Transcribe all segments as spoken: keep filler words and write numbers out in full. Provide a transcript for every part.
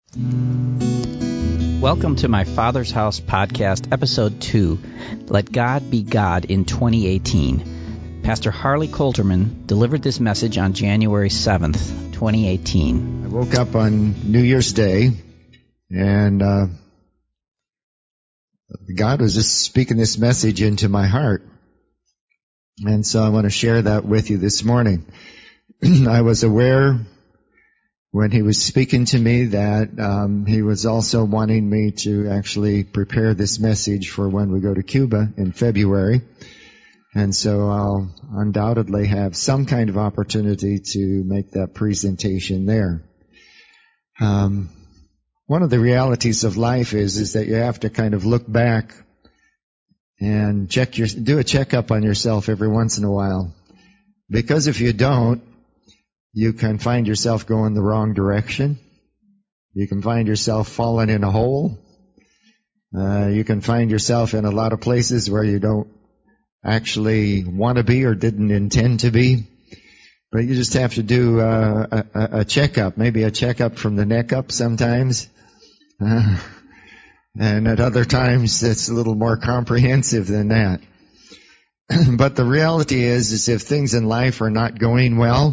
Welcome to my Father's House podcast, episode two, Let God Be God in twenty eighteen. Pastor Harley Coulterman delivered this message on January seventh, twenty eighteen. I woke up on New Year's Day, and uh, God was just speaking this message into my heart. And so I want to share that with you this morning. I was aware when he was speaking to me that um, he was also wanting me to actually prepare this message for when we go to Cuba in February. And so I'll undoubtedly have some kind of opportunity to make that presentation there. Um, one of the realities of life is, is that you have to kind of look back and check your, do a checkup on yourself every once in a while. Because if you don't, you can find yourself going the wrong direction. You can find yourself falling in a hole. Uh, you can find yourself in a lot of places where you don't actually want to be or didn't intend to be. But you just have to do uh, a, a checkup, maybe a checkup from the neck up sometimes. Uh, and at other times it's a little more comprehensive than that. But the reality is, is if things in life are not going well,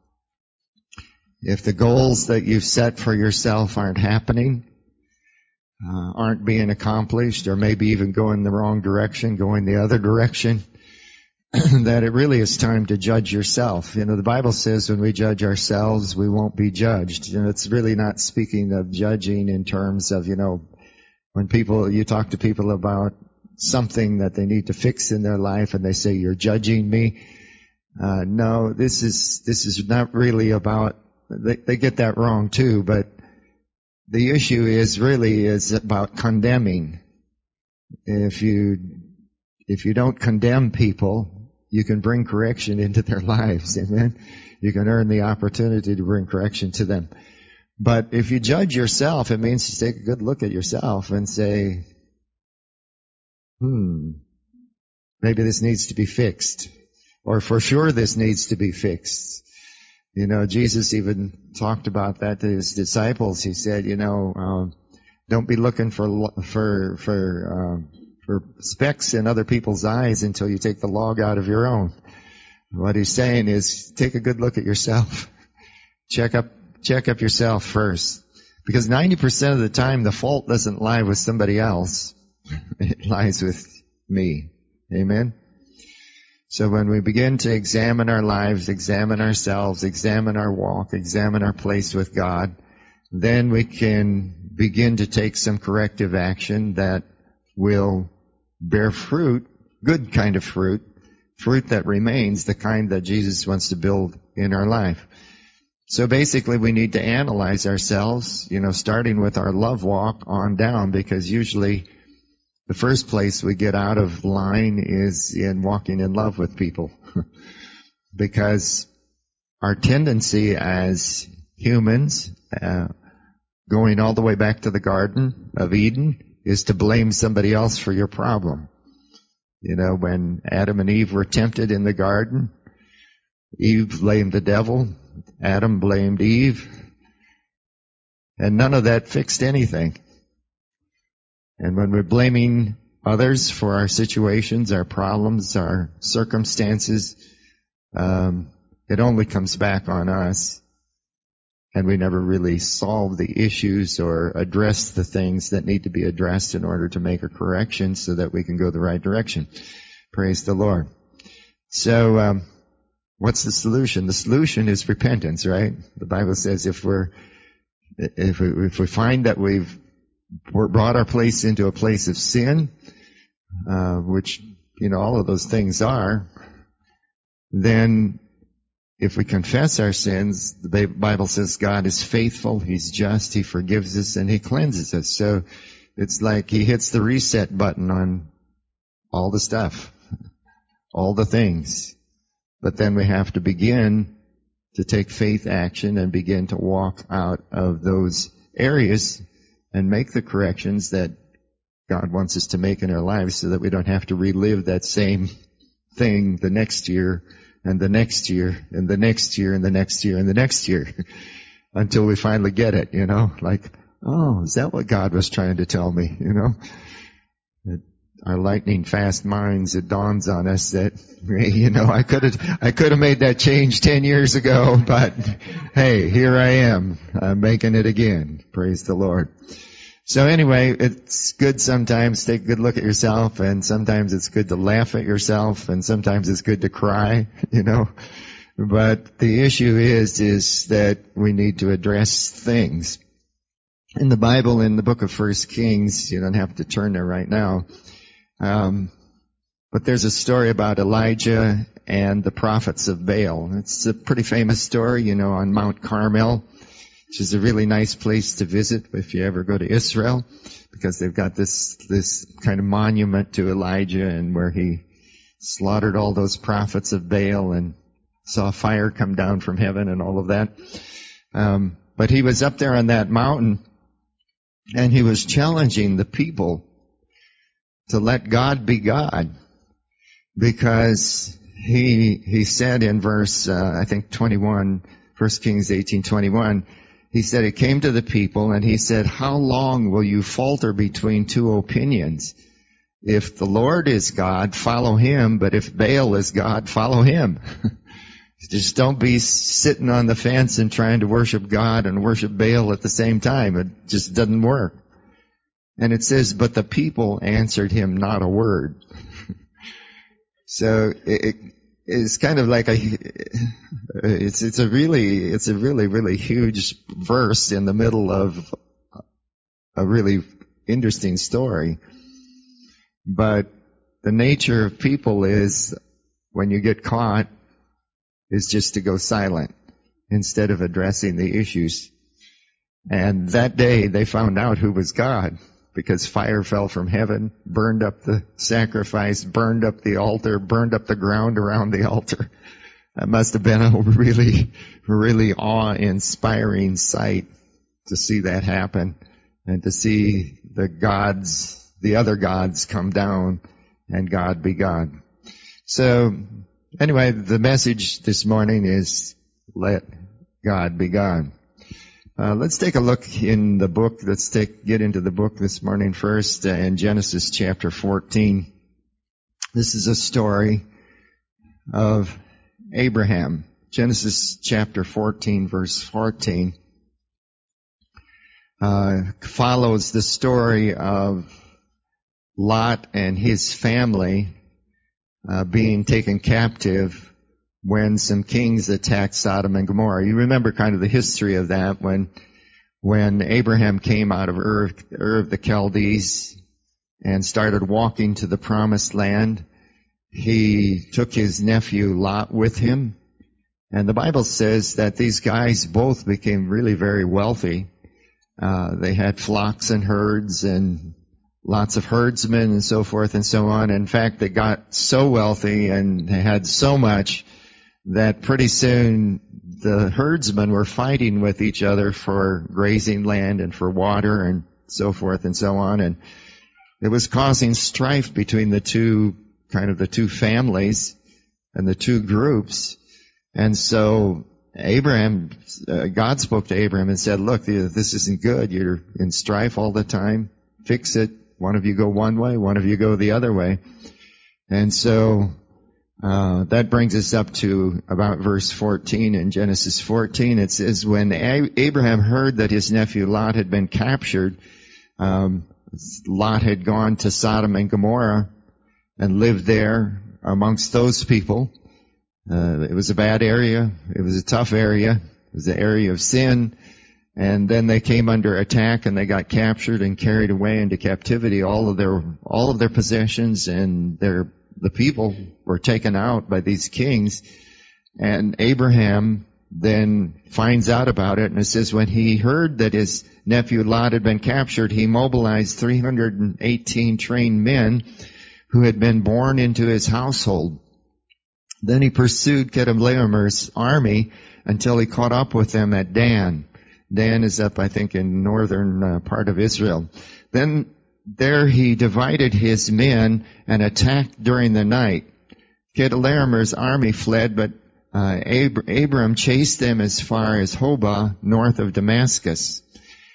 if the goals that you've set for yourself aren't happening, uh, aren't being accomplished, or maybe even going the wrong direction, going the other direction, that it really is time to judge yourself. You know, the Bible says when we judge ourselves, we won't be judged. You know, it's really not speaking of judging in terms of, you know, when people, you talk to people about something that they need to fix in their life and they say, you're judging me. Uh, no, this is, this is not really about, They, they get that wrong too, but the issue is really is about condemning. If you, if you don't condemn people, you can bring correction into their lives. Amen. You can earn the opportunity to bring correction to them. But if you judge yourself, it means to take a good look at yourself and say, hmm, maybe this needs to be fixed. Or for sure this needs to be fixed. You know, Jesus even talked about that to his disciples. He said, you know, um, don't be looking for for for uh, for specks in other people's eyes until you take the log out of your own. What he's saying is, take a good look at yourself. Check up check up yourself first, because ninety percent of the time the fault doesn't lie with somebody else; it lies with me. Amen. So when we begin to examine our lives, examine ourselves, examine our walk, examine our place with God, then we can begin to take some corrective action that will bear fruit, good kind of fruit, fruit that remains, the kind that Jesus wants to build in our life. So basically we need to analyze ourselves, you know, starting with our love walk on down, because usually the first place we get out of line is in walking in love with people. Because our tendency as humans, uh, going all the way back to the Garden of Eden, is to blame somebody else for your problem. You know, when Adam and Eve were tempted in the garden, Eve blamed the devil, Adam blamed Eve, and none of that fixed anything. And when we're blaming others for our situations, our problems, our circumstances, um, it only comes back on us. And we never really solve the issues or address the things that need to be addressed in order to make a correction so that we can go the right direction. Praise the Lord. So, um, what's the solution? The solution is repentance, right? The Bible says if we're, if we, if we find that we've We're brought our place into a place of sin, uh, which, you know, all of those things are, then if we confess our sins, the Bible says God is faithful, He's just, He forgives us, and He cleanses us. So it's like He hits the reset button on all the stuff, all the things. But then we have to begin to take faith action and begin to walk out of those areas and make the corrections that God wants us to make in our lives so that we don't have to relive that same thing the next year and the next year and the next year and the next year and the next year until we finally get it, you know, like oh, is that what God was trying to tell me? You know, that our lightning fast minds, it dawns on us that, you know, I could have, I could have made that change ten years ago, but hey, here I am. I'm making it again. Praise the Lord. So anyway, it's good sometimes to take a good look at yourself, and sometimes it's good to laugh at yourself, and sometimes it's good to cry, you know. But the issue is, is that we need to address things. In the Bible, in the book of First Kings, you don't have to turn there right now, um, but there's a story about Elijah and the prophets of Baal. It's a pretty famous story, you know, on Mount Carmel, which is a really nice place to visit if you ever go to Israel, because they've got this, this kind of monument to Elijah, and where he slaughtered all those prophets of Baal and saw fire come down from heaven and all of that. Um, but he was up there on that mountain, and he was challenging the people to let God be God, because he, he said in verse, uh, I think twenty-one, First Kings eighteen twenty-one, he said, it came to the people, and he said, how long will you falter between two opinions? If the Lord is God, follow him, but if Baal is God, follow him. Just don't be sitting on the fence and trying to worship God and worship Baal at the same time. It just doesn't work. And it says, but the people answered him not a word. So it, it's kind of like a, it's, it's a really, it's a really, really huge verse in the middle of a really interesting story. But the nature of people is, when you get caught, is just to go silent instead of addressing the issues. And that day they found out who was God, because fire fell from heaven, burned up the sacrifice, burned up the altar, burned up the ground around the altar. That must have been a really, really awe-inspiring sight to see that happen, and to see the gods, the other gods, come down and God be God. So anyway, the message this morning is, let God be God. Uh, let's take a look in the book. Let's take, get into the book this morning first, uh, in Genesis chapter fourteen. This is a story of Abraham. Genesis chapter fourteen, verse fourteen, uh, follows the story of Lot and his family uh, being taken captive when some kings attacked Sodom and Gomorrah. You remember kind of the history of that, when when Abraham came out of Ur, Ur of the Chaldees and started walking to the promised land. He took his nephew Lot with him, and the Bible says that these guys both became really very wealthy. Uh, they had flocks and herds and lots of herdsmen and so forth and so on. In fact, they got so wealthy and they had so much that pretty soon the herdsmen were fighting with each other for grazing land and for water and so forth and so on. And it was causing strife between the two, kind of the two families and the two groups. And so Abraham, uh, God spoke to Abraham and said, look, this isn't good. You're in strife all the time. Fix it. One of you go one way, one of you go the other way. And so Uh, that brings us up to about verse fourteen in Genesis fourteen. It says, when A- Abraham heard that his nephew Lot had been captured, um, Lot had gone to Sodom and Gomorrah and lived there amongst those people. Uh, it was a bad area. It was a tough area. It was an area of sin. And then they came under attack and they got captured and carried away into captivity. All of their, all of their possessions and their the people were taken out by these kings. And Abraham then finds out about it, and it says when he heard that his nephew Lot had been captured, he mobilized three hundred eighteen trained men who had been born into his household. Then he pursued Chedorlaomer's army until he caught up with them at Dan. Dan is up, I think, in northern uh, part of Israel. Then there he divided his men and attacked during the night. Chedorlaomer's army fled, but uh, Ab- Abram chased them as far as Hobah, north of Damascus.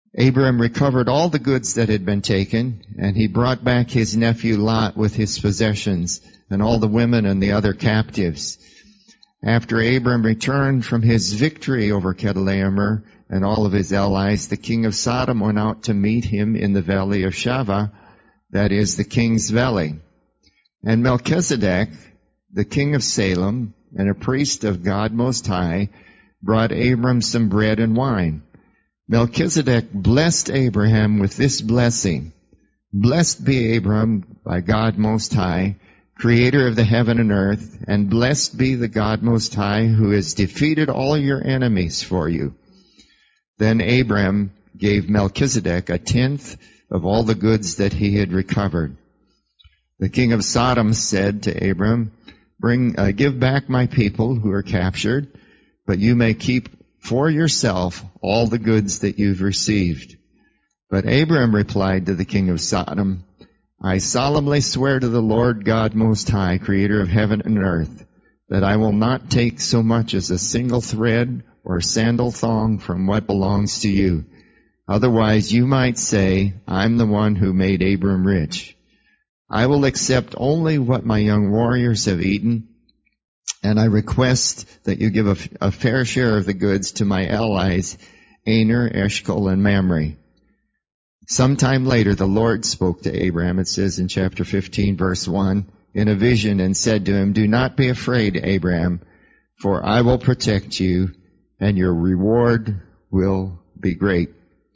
Abram recovered all the goods that had been taken, and he brought back his nephew Lot with his possessions, and all the women and the other captives. After Abram returned from his victory over Chedorlaomer and all of his allies, the king of Sodom went out to meet him in the valley of Shaveh, that is, the king's valley. And Melchizedek, the king of Salem, and a priest of God Most High, brought Abram some bread and wine. Melchizedek blessed Abraham with this blessing: Blessed be Abram by God Most High, creator of the heaven and earth, and blessed be the God Most High, who has defeated all your enemies for you. Then Abram gave Melchizedek a tenth of all the goods that he had recovered. The king of Sodom said to Abram, Bring, uh, give back my people who are captured, but you may keep for yourself all the goods that you've received. But Abram replied to the king of Sodom, I solemnly swear to the Lord God Most High, creator of heaven and earth, that I will not take so much as a single thread or sandal thong from what belongs to you. Otherwise you might say, I'm the one who made Abram rich. I will accept only what my young warriors have eaten, and I request that you give a, a fair share of the goods to my allies, Aner, Eshcol, and Mamre. Sometime later, the Lord spoke to Abraham, it says in chapter fifteen, verse one, in a vision, and said to him, Do not be afraid, Abraham, for I will protect you, and your reward will be great.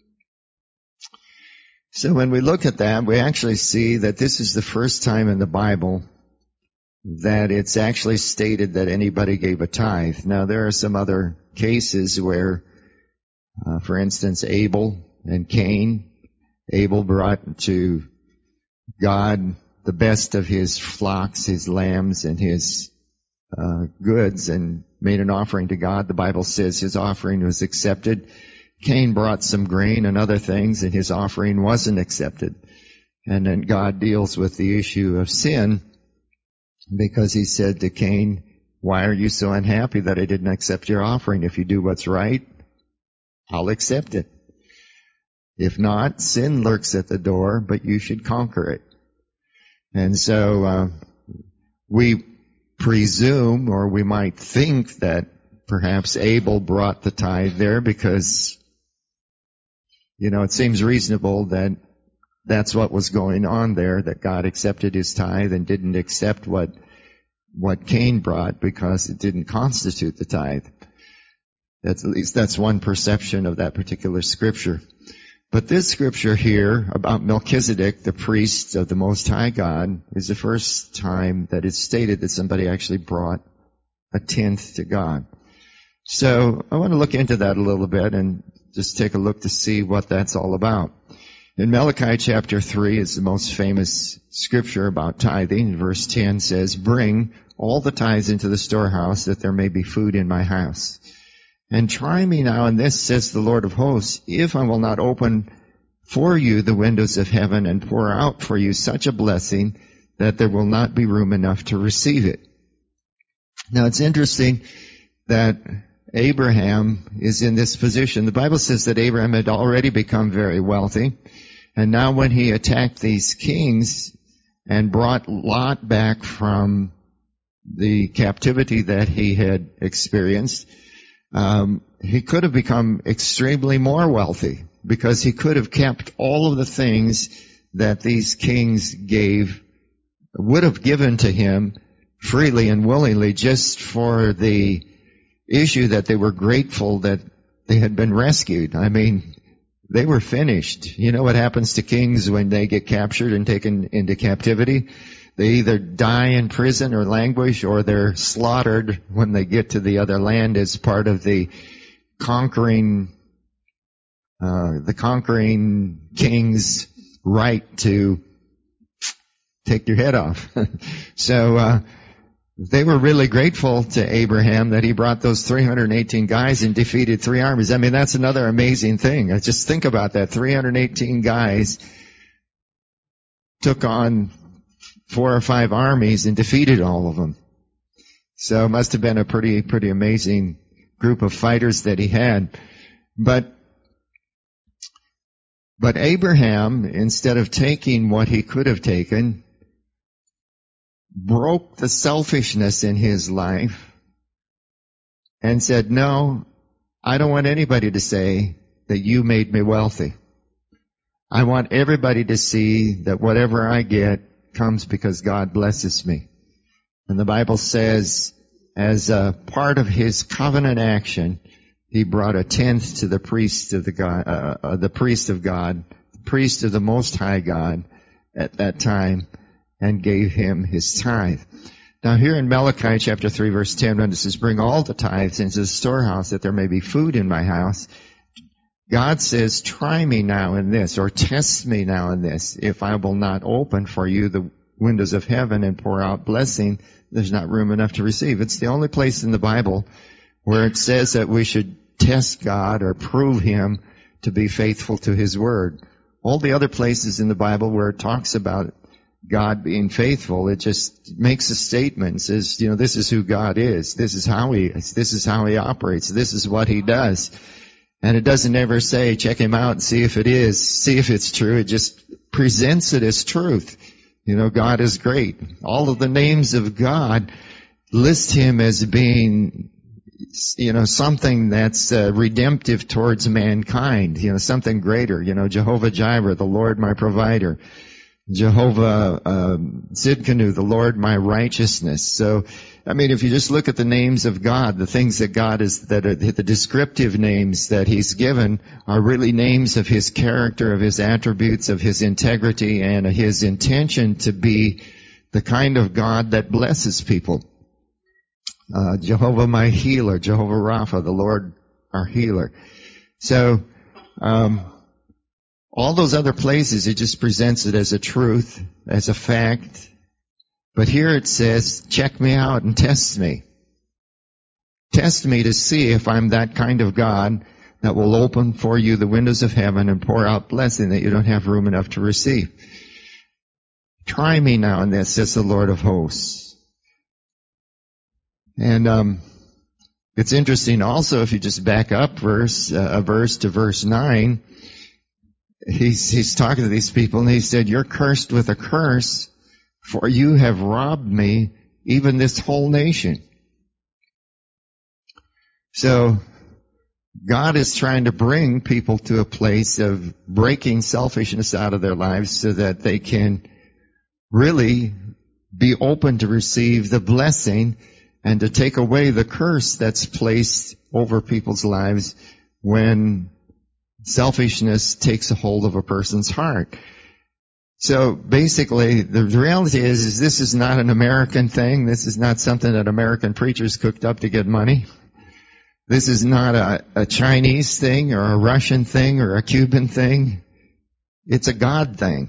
So when we look at that, we actually see that this is the first time in the Bible that it's actually stated that anybody gave a tithe. Now, there are some other cases where, uh, for instance, Abel and Cain, Abel brought to God the best of his flocks, his lambs, and his uh, goods, and made an offering to God. The Bible says his offering was accepted. Cain brought some grain and other things, and his offering wasn't accepted. And then God deals with the issue of sin, because he said to Cain, Why are you so unhappy that I didn't accept your offering? If you do what's right, I'll accept it. If not, sin lurks at the door, but you should conquer it. And so uh, we presume, or we might think, that perhaps Abel brought the tithe there because, you know, it seems reasonable that that's what was going on there, that God accepted his tithe and didn't accept what what Cain brought because it didn't constitute the tithe. That's, at least that's one perception of that particular scripture. But this scripture here about Melchizedek, the priest of the Most High God, is the first time that it's stated that somebody actually brought a tenth to God. So I want to look into that a little bit and just take a look to see what that's all about. In Malachi chapter three is the most famous scripture about tithing. Verse ten says, Bring all the tithes into the storehouse, that there may be food in my house. And try me now in this, says the Lord of hosts, if I will not open for you the windows of heaven and pour out for you such a blessing that there will not be room enough to receive it. Now it's interesting that Abraham is in this position. The Bible says that Abraham had already become very wealthy, and now when he attacked these kings and brought Lot back from the captivity that he had experienced, um, he could have become extremely more wealthy, because he could have kept all of the things that these kings gave, would have given to him freely and willingly, just for the issue that they were grateful that they had been rescued. I mean, they were finished. You know what happens to kings when they get captured and taken into captivity? They either die in prison or languish, or they're slaughtered when they get to the other land as part of the conquering, uh, the conquering king's right to take your head off. so, uh, They were really grateful to Abraham that he brought those three hundred eighteen guys and defeated three armies. I mean, that's another amazing thing. Just think about that. three hundred eighteen guys took on four or five armies and defeated all of them. So it must have been a pretty, pretty amazing group of fighters that he had. But But Abraham, instead of taking what he could have taken, broke the selfishness in his life and said, no, I don't want anybody to say that you made me wealthy. I want everybody to see that whatever I get comes because God blesses me. And the Bible says, as a part of his covenant action, he brought a tenth to the priest of the God, uh, uh, the priest of God, the priest of the Most High God at that time, and gave him his tithe. Now here in Malachi chapter three verse ten, when it says, bring all the tithes into the storehouse that there may be food in my house, God says, try me now in this, or test me now in this. If I will not open for you the windows of heaven and pour out blessing, there's not room enough to receive. It's the only place in the Bible where it says that we should test God or prove him to be faithful to his word. All the other places in the Bible where it talks about God being faithful, it just makes a statement, says, you know, this is who God is. This is how he is. This is how he operates. This is what he does. And it doesn't ever say, check him out and see if it is, see if it's true. It just presents it as truth. You know, God is great. All of the names of God list him as being, you know, something that's uh, redemptive towards mankind, you know, something greater. You know, Jehovah Jireh, the Lord my provider. Jehovah um, Zidkenu, the Lord my righteousness. So, I mean, if you just look at the names of God, the things that God is, that are the descriptive names that he's given are really names of his character, of his attributes, of his integrity, and his intention to be the kind of God that blesses people. Uh, Jehovah my healer, Jehovah Rapha, the Lord our healer. So, um, all those other places, it just presents it as a truth, as a fact. But here it says, check me out and test me. Test me to see if I'm that kind of God that will open for you the windows of heaven and pour out blessing that you don't have room enough to receive. Try me now in this, says the Lord of hosts. And um it's interesting also, if you just back up verse uh, a verse to verse nine, He's, he's talking to these people and he said, you're cursed with a curse, for you have robbed me, even this whole nation. So, God is trying to bring people to a place of breaking selfishness out of their lives so that they can really be open to receive the blessing and to take away the curse that's placed over people's lives when selfishness takes a hold of a person's heart. So basically, the reality is, is this is not an American thing. This is not something that American preachers cooked up to get money. This is not a, a Chinese thing or a Russian thing or a Cuban thing. It's a God thing.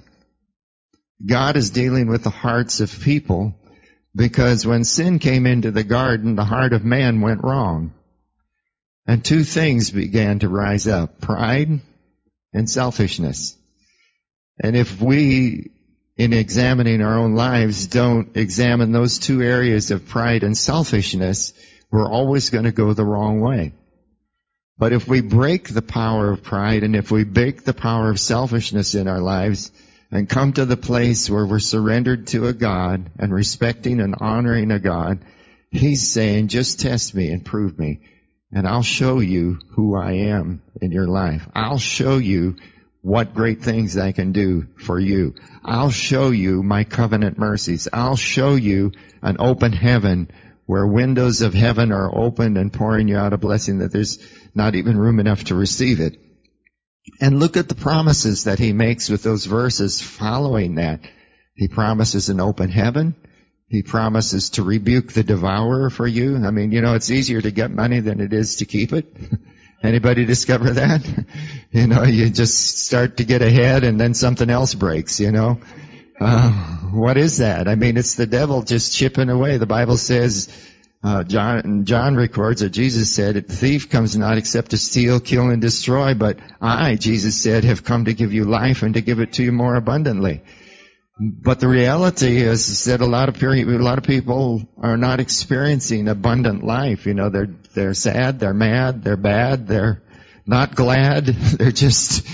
God is dealing with the hearts of people because when sin came into the garden, the heart of man went wrong. And two things began to rise up, pride and selfishness. And if we, in examining our own lives, don't examine those two areas of pride and selfishness, we're always going to go the wrong way. But if we break the power of pride and if we break the power of selfishness in our lives and come to the place where we're surrendered to a God and respecting and honoring a God, he's saying, just test me and prove me. And I'll show you who I am in your life. I'll show you what great things I can do for you. I'll show you my covenant mercies. I'll show you an open heaven where windows of heaven are opened and pouring you out a blessing that there's not even room enough to receive it. And look at the promises that he makes with those verses following that. He promises an open heaven. He promises to rebuke the devourer for you. I mean, you know, it's easier to get money than it is to keep it. Anybody discover that? You know, you just start to get ahead and then something else breaks, you know. Uh, what is that? I mean, it's the devil just chipping away. The Bible says, uh, John, John records that Jesus said, the thief comes not except to steal, kill, and destroy, but I, Jesus said, have come to give you life and to give it to you more abundantly. But the reality is, is that a lot of a lot of people are not experiencing abundant life. You know, they're they're sad, they're mad, they're bad, they're not glad. They're just,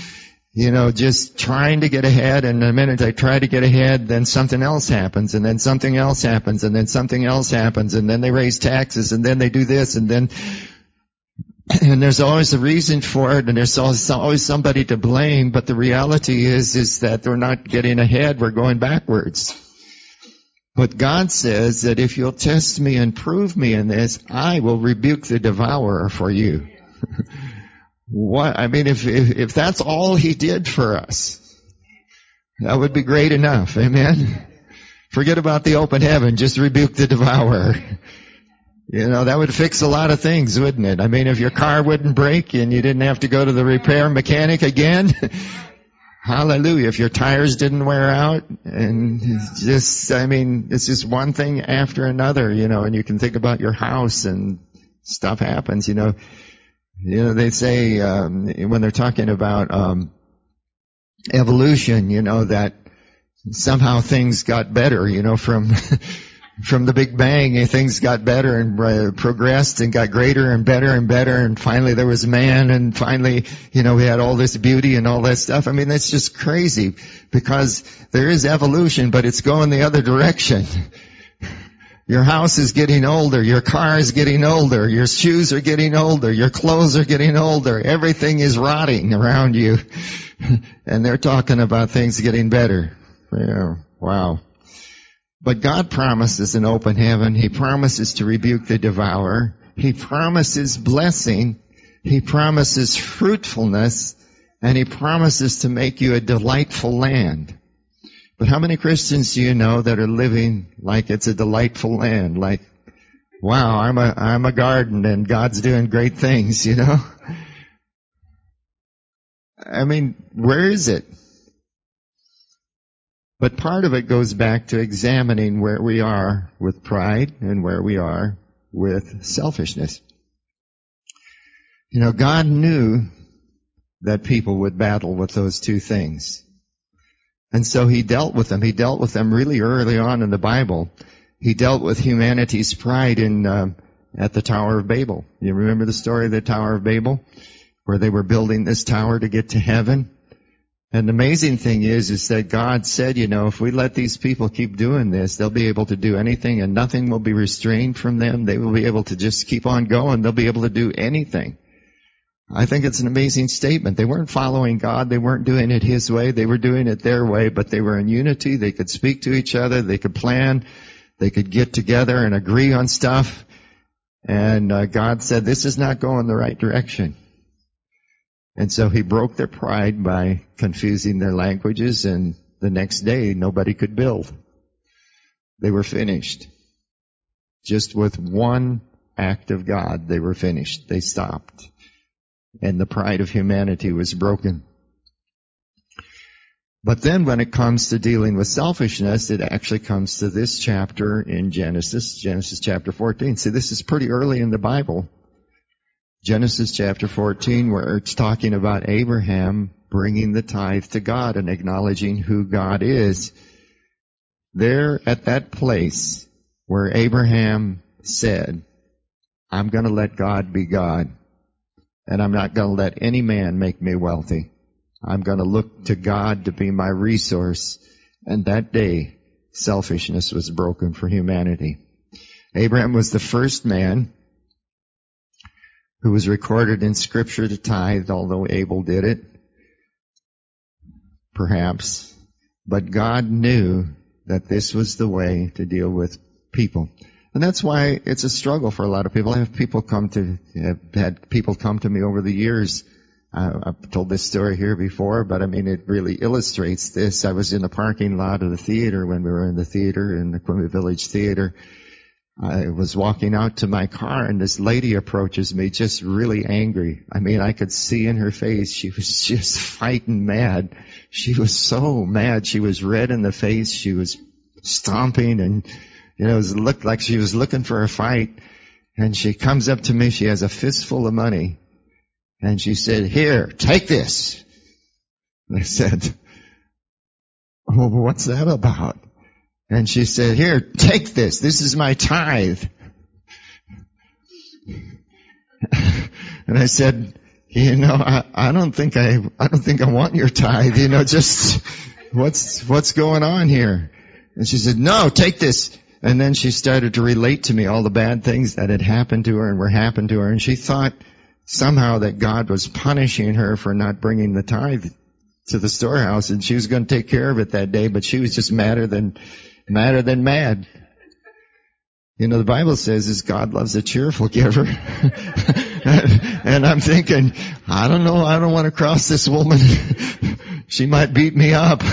You know, just trying to get ahead, and the minute I try to get ahead, then something else happens, and then something else happens, and then something else happens, and then they raise taxes, and then they do this, and then, and there's always a reason for it, and there's always somebody to blame, but the reality is, is that we're not getting ahead, we're going backwards. But God says that if you'll test me and prove me in this, I will rebuke the devourer for you. What, I mean, if, if, if that's all He did for us, that would be great enough. Amen? Forget about the open heaven. Just rebuke the devourer. You know, that would fix a lot of things, wouldn't it? I mean, if your car wouldn't break and you didn't have to go to the repair mechanic again, hallelujah. If your tires didn't wear out, and it's just, I mean, it's just one thing after another, you know, and you can think about your house and stuff happens, you know. You know, they say, um, when they're talking about, um, evolution, you know, that somehow things got better, you know, from, from the Big Bang, things got better and uh, progressed and got greater and better and better, and finally there was man, and finally, you know, we had all this beauty and all that stuff. I mean, that's just crazy, because there is evolution, but it's going the other direction. Your house is getting older, your car is getting older, your shoes are getting older, your clothes are getting older, everything is rotting around you. And they're talking about things getting better. Yeah, wow. But God promises an open heaven. He promises to rebuke the devourer. He promises blessing. He promises fruitfulness. And He promises to make you a delightful land. But how many Christians do you know that are living like it's a delightful land? Like, wow, I'm a, I'm a garden and God's doing great things, you know? I mean, where is it? But part of it goes back to examining where we are with pride and where we are with selfishness. You know, God knew that people would battle with those two things. And so He dealt with them. He dealt with them really early on in the Bible. He dealt with humanity's pride in, uh, at the Tower of Babel. You remember the story of the Tower of Babel? Where they were building this tower to get to heaven? And the amazing thing is, is that God said, you know, if we let these people keep doing this, they'll be able to do anything and nothing will be restrained from them. They will be able to just keep on going. They'll be able to do anything. I think it's an amazing statement. They weren't following God. They weren't doing it His way. They were doing it their way, but they were in unity. They could speak to each other. They could plan. They could get together and agree on stuff. And uh, God said, this is not going the right direction. And so He broke their pride by confusing their languages, and the next day nobody could build. They were finished. Just with one act of God, they were finished. They stopped. And the pride of humanity was broken. But then when it comes to dealing with selfishness, it actually comes to this chapter in Genesis, Genesis chapter fourteen. See, this is pretty early in the Bible. Genesis chapter fourteen, where it's talking about Abraham bringing the tithe to God and acknowledging who God is. There at that place where Abraham said, I'm going to let God be God. And I'm not going to let any man make me wealthy. I'm going to look to God to be my resource. And that day, selfishness was broken for humanity. Abraham was the first man who was recorded in Scripture to tithe, although Abel did it, perhaps. But God knew that this was the way to deal with people. And that's why it's a struggle for a lot of people. I have people come to, have had people come to me over the years. Uh, I've told this story here before, but I mean, it really illustrates this. I was in the parking lot of the theater when we were in the theater, in the Quimby Village Theater. I was walking out to my car, and this lady approaches me just really angry. I mean, I could see in her face she was just fighting mad. She was so mad. She was red in the face. She was stomping, and you know, it looked like she was looking for a fight. And she comes up to me. She has a fistful of money. And she said, here, take this. And I said, oh, what's that about? And she said, here, take this. This is my tithe. And I said, you know, I, I don't think I, I don't think I want your tithe, you know, just, what's, what's going on here? And she said, no, take this. And then she started to relate to me all the bad things that had happened to her and were happened to her. And she thought somehow that God was punishing her for not bringing the tithe to the storehouse, and she was going to take care of it that day, but she was just madder than, madder than mad. You know, the Bible says is God loves a cheerful giver. And I'm thinking, I don't know, I don't want to cross this woman. She might beat me up.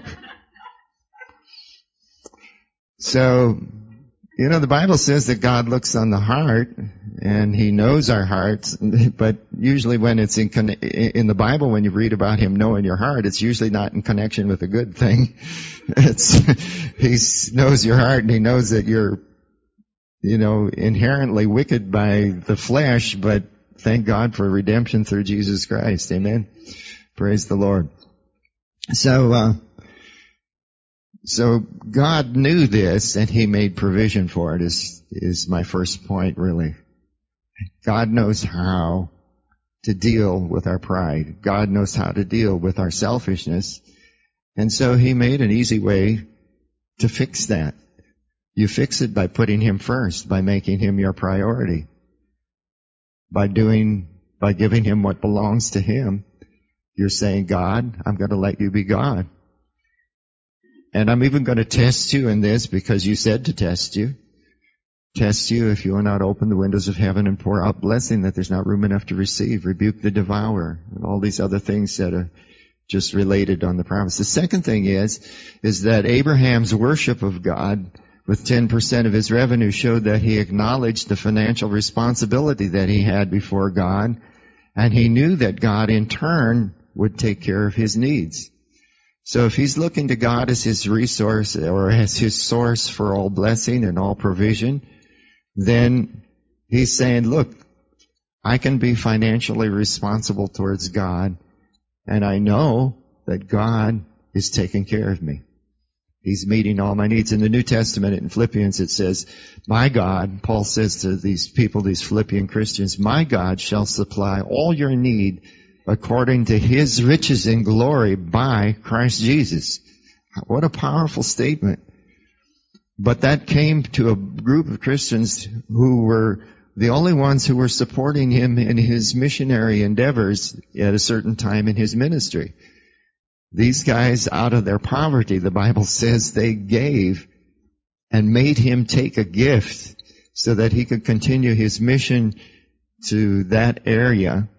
So, you know, the Bible says that God looks on the heart, and He knows our hearts, but usually when it's in, con- in the Bible, when you read about Him knowing your heart, it's usually not in connection with a good thing. It's, He knows your heart, and He knows that you're, you know, inherently wicked by the flesh, but thank God for redemption through Jesus Christ. Amen. Praise the Lord. So, uh, So God knew this, and He made provision for it, is, is my first point, really. God knows how to deal with our pride. God knows how to deal with our selfishness. And so He made an easy way to fix that. You fix it by putting Him first, by making Him your priority, by doing, by giving Him what belongs to Him. You're saying, God, I'm going to let You be God. And I'm even going to test you in this because You said to test you. Test you if you will not open the windows of heaven and pour out blessing that there's not room enough to receive. Rebuke the devourer, and all these other things that are just related on the promise. The second thing is, is that Abraham's worship of God with ten percent of his revenue showed that he acknowledged the financial responsibility that he had before God, and he knew that God in turn would take care of his needs. So if he's looking to God as his resource or as his source for all blessing and all provision, then he's saying, look, I can be financially responsible towards God, and I know that God is taking care of me. He's meeting all my needs. In the New Testament, in Philippians, it says, my God, Paul says to these people, these Philippian Christians, my God shall supply all your need according to His riches in glory by Christ Jesus. What a powerful statement. But that came to a group of Christians who were the only ones who were supporting him in his missionary endeavors at a certain time in his ministry. These guys, out of their poverty, the Bible says they gave and made him take a gift so that he could continue his mission to that area,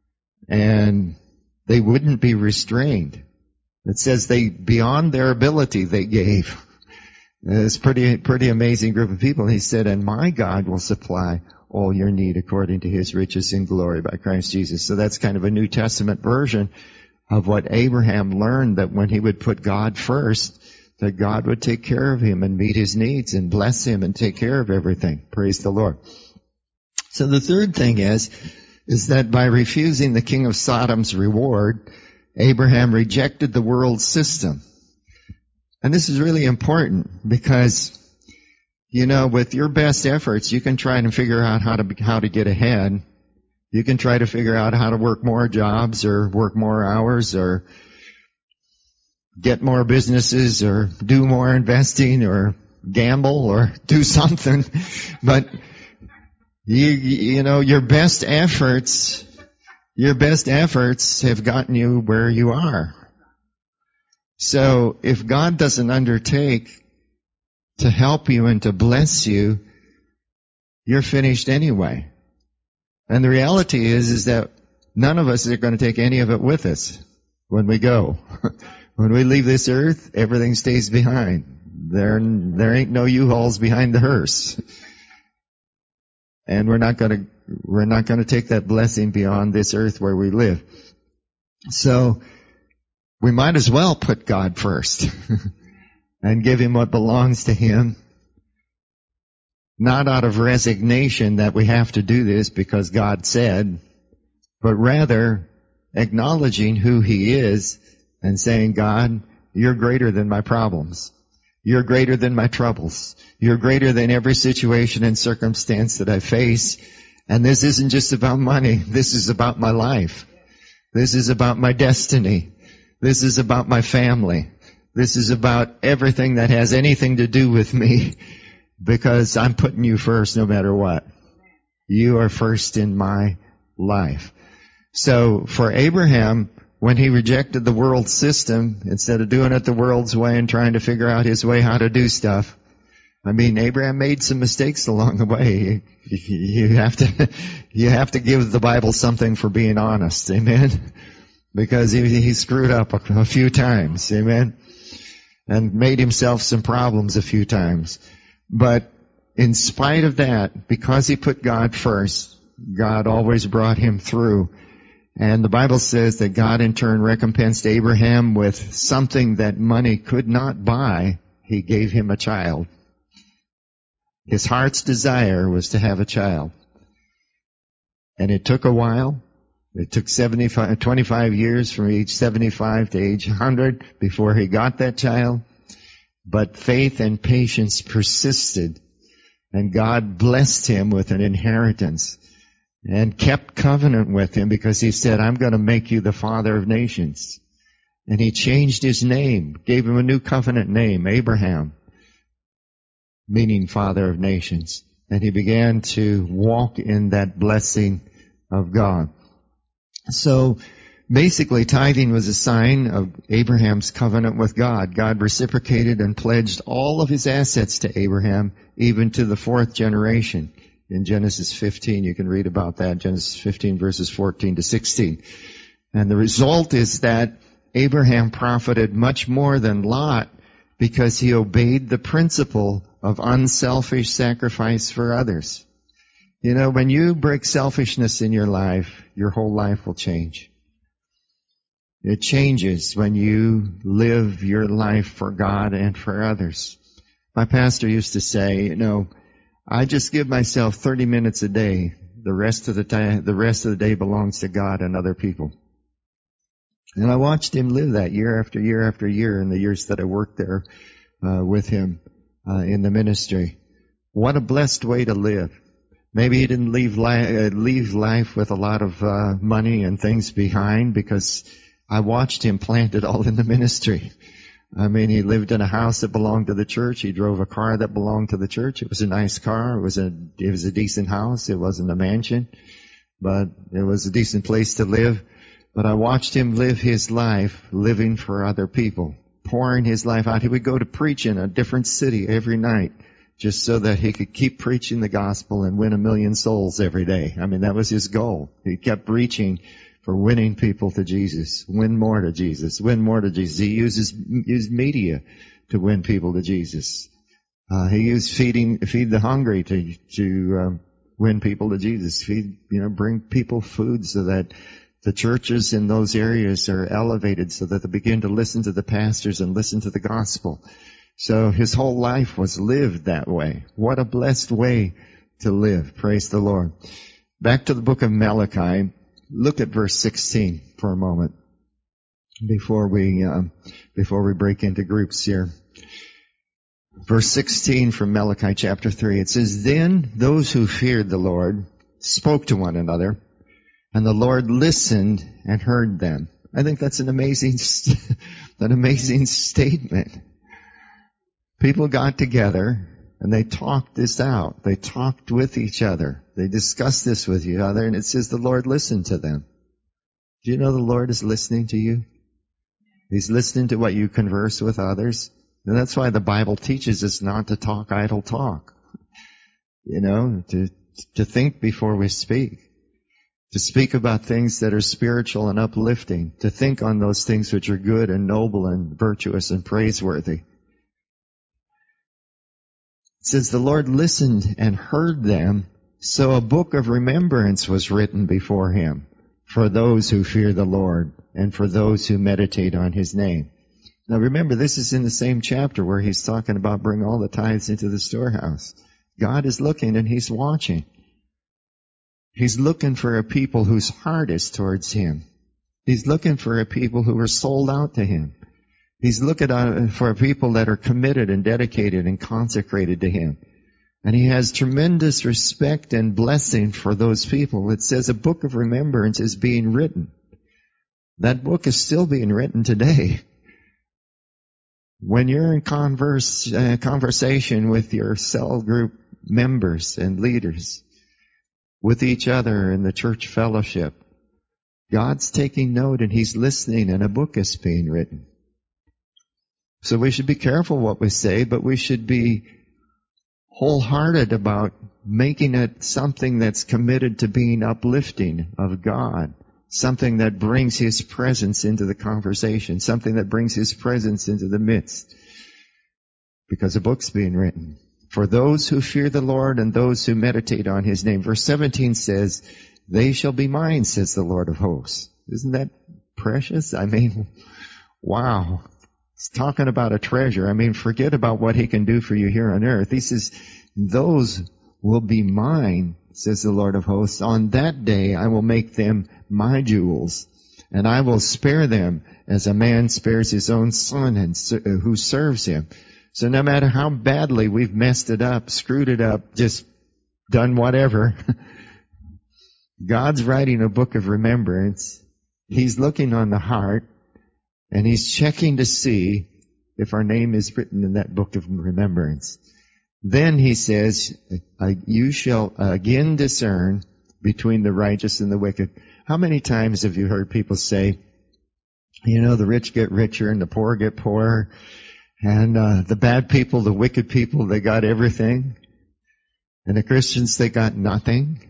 and they wouldn't be restrained. It says they, beyond their ability, they gave. It's a pretty, pretty amazing group of people. He said, and my God will supply all your need according to His riches in glory by Christ Jesus. So that's kind of a New Testament version of what Abraham learned, that when he would put God first, that God would take care of him and meet his needs and bless him and take care of everything. Praise the Lord. So the third thing is, is that by refusing the king of Sodom's reward, Abraham rejected the world system. And this is really important because, you know, with your best efforts, you can try and figure out how to, how to get ahead. You can try to figure out how to work more jobs or work more hours or get more businesses or do more investing or gamble or do something. But you, you know, your best efforts, your best efforts have gotten you where you are. So if God doesn't undertake to help you and to bless you, you're finished anyway. And the reality is, is that none of us are going to take any of it with us when we go. When we leave this earth, everything stays behind. There, there ain't no U-Hauls behind the hearse. And we're not going to, we're not going to take that blessing beyond this earth where we live. So, we might as well put God first and give Him what belongs to Him, not out of resignation that we have to do this because God said, but rather acknowledging who He is and saying, God, You're greater than my problems. You're greater than my troubles. You're greater than every situation and circumstance that I face. And this isn't just about money. This is about my life. This is about my destiny. This is about my family. This is about everything that has anything to do with me, because I'm putting you first no matter what. You are first in my life. So for Abraham, when he rejected the world system, instead of doing it the world's way and trying to figure out his way how to do stuff, I mean, Abraham made some mistakes along the way. You have to, you have to give the Bible something for being honest. Amen? Because he, he screwed up a, a few times. Amen? And made himself some problems a few times. But in spite of that, because he put God first, God always brought him through. And the Bible says that God in turn recompensed Abraham with something that money could not buy. He gave him a child. His heart's desire was to have a child. And it took a while. It took seventy-five, twenty-five years from age seventy-five to age one hundred before he got that child. But faith and patience persisted. And God blessed him with an inheritance and kept covenant with him, because he said, I'm going to make you the father of nations. And he changed his name, gave him a new covenant name, Abraham, meaning father of nations. And he began to walk in that blessing of God. So basically, tithing was a sign of Abraham's covenant with God. God reciprocated and pledged all of his assets to Abraham, even to the fourth generation. In Genesis fifteen, you can read about that, Genesis fifteen verses fourteen to sixteen. And the result is that Abraham profited much more than Lot, because he obeyed the principle of unselfish sacrifice for others. You know, when you break selfishness in your life, your whole life will change. It changes when you live your life for God and for others. My pastor used to say, you know, I just give myself thirty minutes a day. The rest of the time, the rest of the day belongs to God and other people. And I watched him live that year after year after year in the years that I worked there uh, with him uh, in the ministry. What a blessed way to live. Maybe he didn't leave life, uh, leave life with a lot of uh, money and things behind, because I watched him plant it all in the ministry. I mean, he lived in a house that belonged to the church. He drove a car that belonged to the church. It was a nice car. It was a, it was a decent house. It wasn't a mansion, but it was a decent place to live. But I watched him live his life, living for other people, pouring his life out. He would go to preach in a different city every night, just so that he could keep preaching the gospel and win a million souls every day. I mean, that was his goal. He kept preaching for winning people to Jesus, win more to Jesus, win more to Jesus. He uses used media to win people to Jesus. Uh, he used feeding, feed the hungry to to um, win people to Jesus. Feed, you know, bring people food so that the churches in those areas are elevated, so that they begin to listen to the pastors and listen to the gospel. So his whole life was lived that way. What a blessed way to live. Praise the Lord. Back to the book of Malachi. Look at verse sixteen for a moment before we uh, before we break into groups here. Verse sixteen from Malachi chapter three. It says, Then those who feared the Lord spoke to one another, and the Lord listened and heard them. I think that's an amazing, an amazing statement. People got together and they talked this out. They talked with each other. They discussed this with each other, and it says the Lord listened to them. Do you know the Lord is listening to you? He's listening to what you converse with others. And that's why the Bible teaches us not to talk idle talk. You know, to, to think before we speak. To speak about things that are spiritual and uplifting. To think on those things which are good and noble and virtuous and praiseworthy. It says the Lord listened and heard them, so a book of remembrance was written before him for those who fear the Lord and for those who meditate on his name. Now remember, this is in the same chapter where he's talking about bring all the tithes into the storehouse. God is looking and he's watching. He's looking for a people whose heart is towards him. He's looking for a people who are sold out to him. He's looking for people that are committed and dedicated and consecrated to him. And he has tremendous respect and blessing for those people. It says a book of remembrance is being written. That book is still being written today. When you're in converse, uh, conversation with your cell group members and leaders, with each other in the church fellowship, God's taking note and He's listening, and a book is being written. So we should be careful what we say, but we should be wholehearted about making it something that's committed to being uplifting of God, something that brings His presence into the conversation, something that brings His presence into the midst. Because a book's being written for those who fear the Lord and those who meditate on His name. Verse seventeen says, "They shall be mine, says the Lord of hosts." Isn't that precious? I mean, wow. It's talking about a treasure. I mean, forget about what He can do for you here on earth. He says, those will be mine, says the Lord of hosts. On that day I will make them my jewels, and I will spare them as a man spares his own son and who serves him. So no matter how badly we've messed it up, screwed it up, just done whatever, God's writing a book of remembrance. He's looking on the heart, and He's checking to see if our name is written in that book of remembrance. Then He says, you shall again discern between the righteous and the wicked. How many times have you heard people say, you know, the rich get richer and the poor get poorer, and uh, the bad people, the wicked people, they got everything, and the Christians, they got nothing.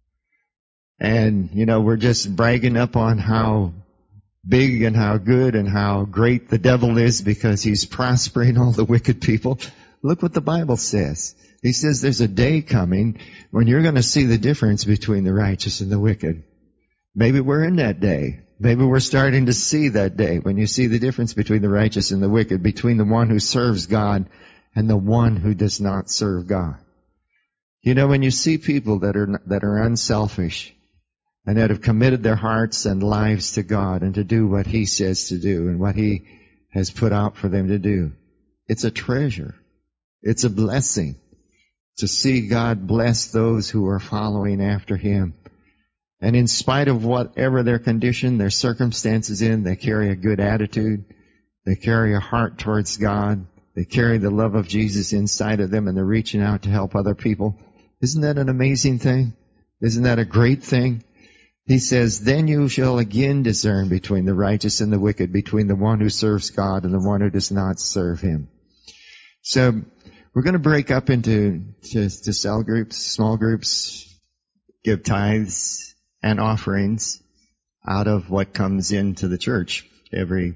And, you know, we're just bragging up on how big and how good and how great the devil is because he's prospering all the wicked people. Look what the Bible says. He says there's a day coming when you're going to see the difference between the righteous and the wicked. Maybe we're in that day. Maybe we're starting to see that day when you see the difference between the righteous and the wicked, between the one who serves God and the one who does not serve God. You know, when you see people that are that are unselfish and that have committed their hearts and lives to God and to do what He says to do and what He has put out for them to do, it's a treasure. It's a blessing to see God bless those who are following after Him. And in spite of whatever their condition, their circumstances in, they carry a good attitude. They carry a heart towards God. They carry the love of Jesus inside of them, and they're reaching out to help other people. Isn't that an amazing thing? Isn't that a great thing? He says, then you shall again discern between the righteous and the wicked, between the one who serves God and the one who does not serve Him. So we're going to break up into to, to cell groups, small groups, give tithes and offerings out of what comes into the church. Every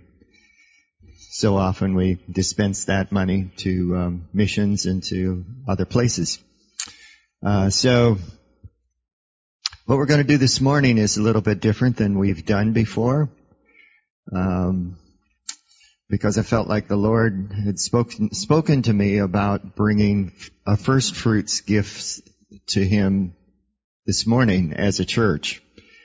so often we dispense that money to um, missions and to other places. Uh, so what we're going to do this morning is a little bit different than we've done before, um, because I felt like the Lord had spoken spoken to me about bringing a first fruits gifts to Him this morning as a church.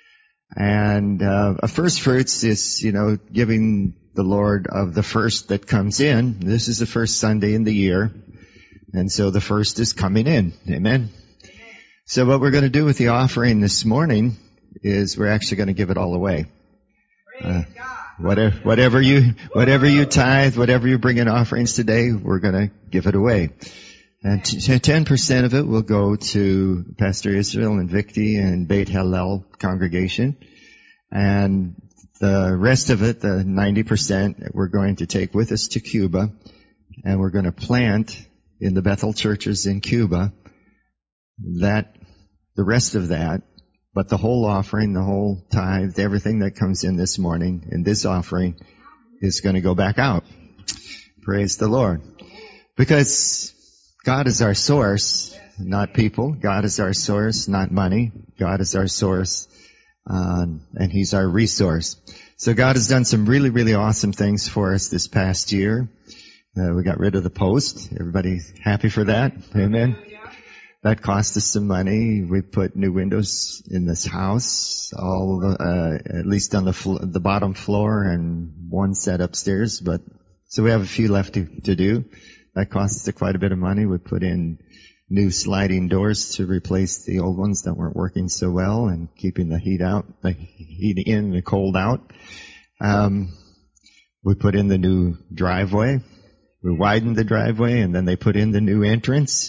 And uh, a first fruits is, you know, giving the Lord of the first that comes in. This is the first Sunday in the year, and so the first is coming in. Amen. So what we're going to do with the offering this morning is we're actually going to give it all away. Uh, whatever, whatever you, whatever you tithe, whatever you bring in offerings today, we're going to give it away. And ten percent of it will go to Pastor Israel and Victi and Beit Hillel congregation. And the rest of it, the ninety percent, we're going to take with us to Cuba. And we're going to plant in the Bethel churches in Cuba that, the rest of that, but the whole offering, the whole tithe, everything that comes in this morning in this offering is going to go back out. Praise the Lord. Because God is our source, not people. God is our source, not money. God is our source, uh, and He's our resource. So God has done some really, really awesome things for us this past year. Uh, we got rid of the post. Everybody happy for that? Amen. That cost us some money. We put new windows in this house, all uh, at least on the fl- the bottom floor, and one set upstairs. But so we have a few left to, to do. That cost us quite a bit of money. We put in new sliding doors to replace the old ones that weren't working so well and keeping the heat out, the heat in and the cold out. Um, we put in the new driveway. We widened the driveway, and then they put in the new entrance.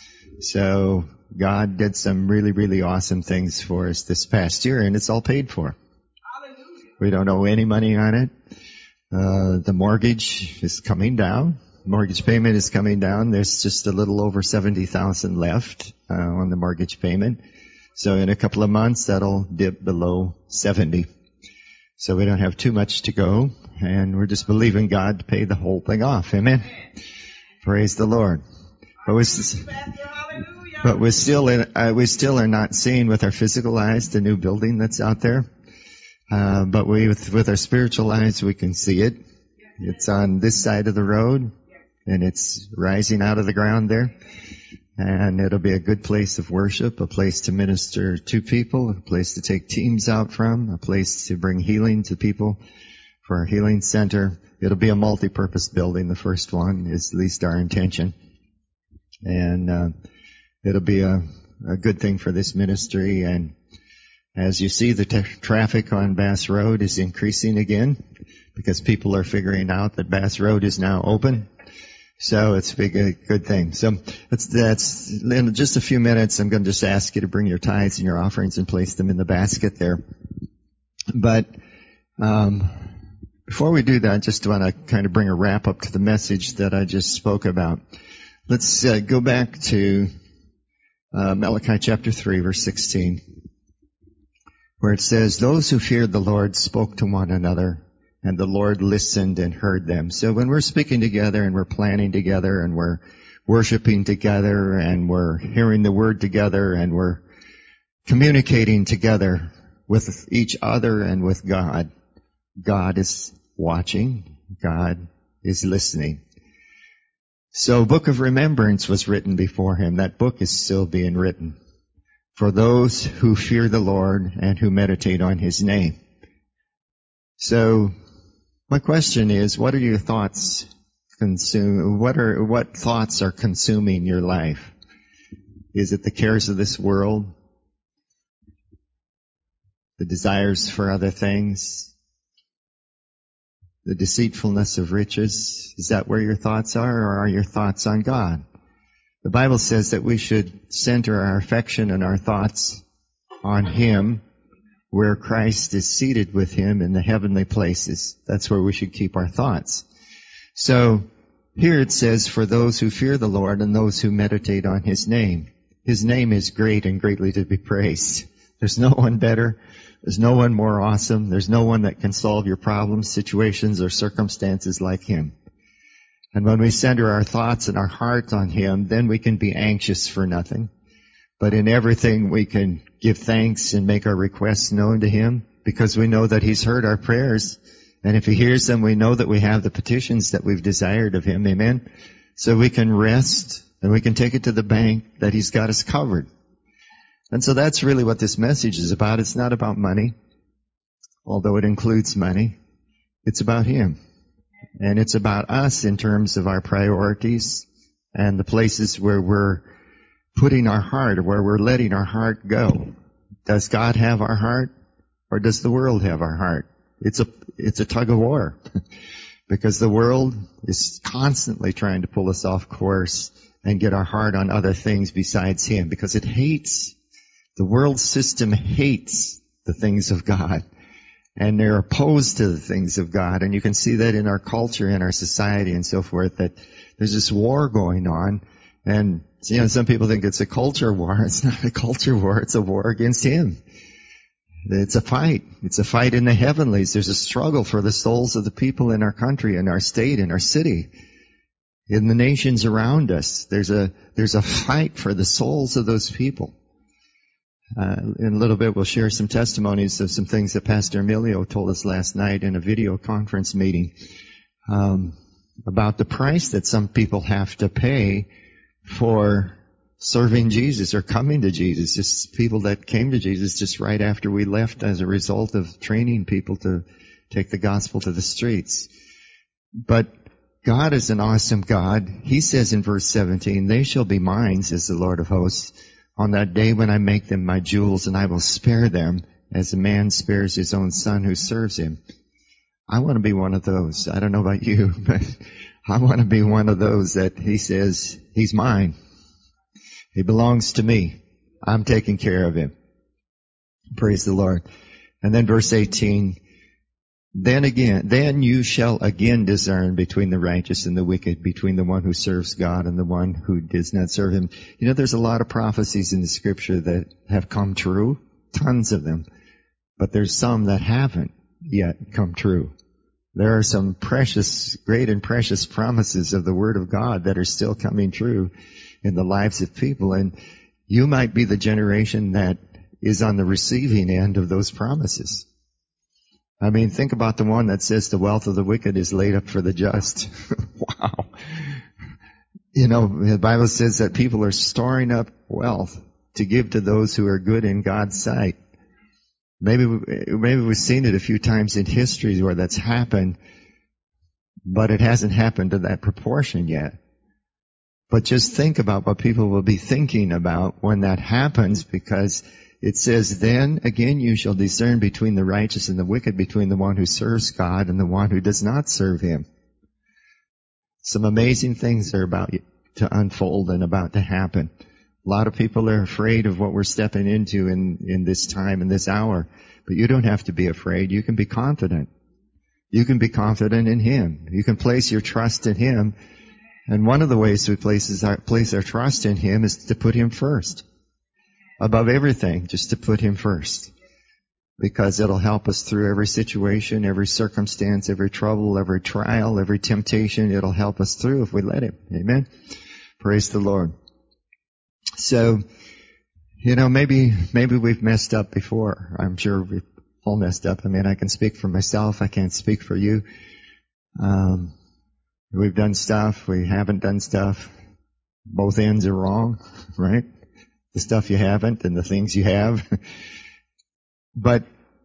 So God did some really, really awesome things for us this past year, and it's all paid for. We don't owe any money on it. Uh, the mortgage is coming down. Mortgage payment is coming down. There's just a little over seventy thousand left uh, on the mortgage payment. So in a couple of months, that'll dip below seventy. So we don't have too much to go, and we're just believing God to pay the whole thing off. Amen. Praise the Lord. But we, but we still, in, uh, we still are not seeing with our physical eyes the new building that's out there. Uh, but we, with, with our spiritual eyes, we can see it. It's on this side of the road, and it's rising out of the ground there. And it'll be a good place of worship, a place to minister to people, a place to take teams out from, a place to bring healing to people for our healing center. It'll be a multi-purpose building. The first one is at least our intention. And uh, it'll be a, a good thing for this ministry. And as you see, the t- traffic on Bass Road is increasing again because people are figuring out that Bass Road is now open. So it's a big, a good thing. So that's, that's, in just a few minutes, I'm going to just ask you to bring your tithes and your offerings and place them in the basket there. But, um, before we do that, I just want to kind of bring a wrap up to the message that I just spoke about. Let's uh, go back to, uh, Malachi chapter three, verse sixteen, where it says, "Those who feared the Lord spoke to one another, and the Lord listened and heard them." So when we're speaking together and we're planning together and we're worshiping together and we're hearing the word together and we're communicating together with each other and with God, God is watching. God is listening. So Book of Remembrance was written before him. That book is still being written for those who fear the Lord and who meditate on his name. So my question is, what are your thoughts consume, what are, what thoughts are consuming your life? Is it the cares of this world? The desires for other things? The deceitfulness of riches? Is that where your thoughts are, or are your thoughts on God? The Bible says that we should center our affection and our thoughts on him, where Christ is seated with him in the heavenly places. That's where we should keep our thoughts. So here it says, for those who fear the Lord and those who meditate on his name. His name is great and greatly to be praised. There's no one better. There's no one more awesome. There's no one that can solve your problems, situations, or circumstances like him. And when we center our thoughts and our hearts on him, then we can be anxious for nothing. But in everything we can give thanks and make our requests known to him, because we know that he's heard our prayers. And if he hears them, we know that we have the petitions that we've desired of him. Amen. So we can rest and we can take it to the bank that he's got us covered. And so that's really what this message is about. It's not about money, although it includes money. It's about him. And it's about us in terms of our priorities and the places where we're putting our heart, or where we're letting our heart go. Does God have our heart, or does the world have our heart? It's a, it's a tug of war. Because the world is constantly trying to pull us off course and get our heart on other things besides him, because it hates, the world system hates the things of God. And they're opposed to the things of God. And you can see that in our culture, in our society and so forth, that there's this war going on. And, you know, some people think it's a culture war. It's not a culture war. It's a war against him. It's a fight. It's a fight in the heavenlies. There's a struggle for the souls of the people in our country, in our state, in our city, in the nations around us. There's a, there's a fight for the souls of those people. Uh, in a little bit, we'll share some testimonies of some things that Pastor Emilio told us last night in a video conference meeting, um, about the price that some people have to pay for serving Jesus or coming to Jesus. Just people that came to Jesus just right after we left as a result of training people to take the gospel to the streets. But God is an awesome God. He says in verse seventeen, they shall be mine, says the Lord of hosts, on that day when I make them my jewels, and I will spare them as a man spares his own son who serves him. I want to be one of those. I don't know about you, but I want to be one of those that he says, he's mine. He belongs to me. I'm taking care of him. Praise the Lord. And then verse eighteen, then again, then you shall again discern between the righteous and the wicked, between the one who serves God and the one who does not serve him. You know, there's a lot of prophecies in the scripture that have come true, tons of them, but there's some that haven't yet come true. There are some precious, great and precious promises of the Word of God that are still coming true in the lives of people, and you might be the generation that is on the receiving end of those promises. I mean, think about the one that says the wealth of the wicked is laid up for the just. Wow. You know, the Bible says that people are storing up wealth to give to those who are good in God's sight. Maybe, maybe we've seen it a few times in history where that's happened, but it hasn't happened to that proportion yet. But just think about what people will be thinking about when that happens, because it says, then again you shall discern between the righteous and the wicked, between the one who serves God and the one who does not serve him. Some amazing things are about to unfold and about to happen. A lot of people are afraid of what we're stepping into in, in this time, in this hour. But you don't have to be afraid. You can be confident. You can be confident in him. You can place your trust in him. And one of the ways we place our, place our trust in him is to put him first. Above everything, just to put him first. Because it'll help us through every situation, every circumstance, every trouble, every trial, every temptation. It'll help us through if we let him. Amen? Praise the Lord. So, you know, maybe, maybe we've messed up before. I'm sure we've all messed up. I mean, I can speak for myself. I can't speak for you. Um, we've done stuff. We haven't done stuff. Both ends are wrong, right? The stuff you haven't and the things you have. But